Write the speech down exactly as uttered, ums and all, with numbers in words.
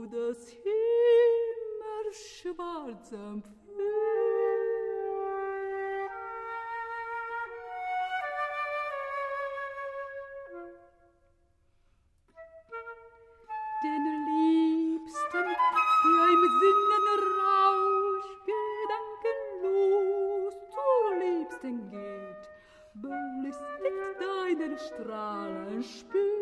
des Himmels schwarzem Pfund. Den Liebsten, der im Sinnen Rausch gedankenlos zur Liebsten geht, belustigt deinen Strahlen spürt.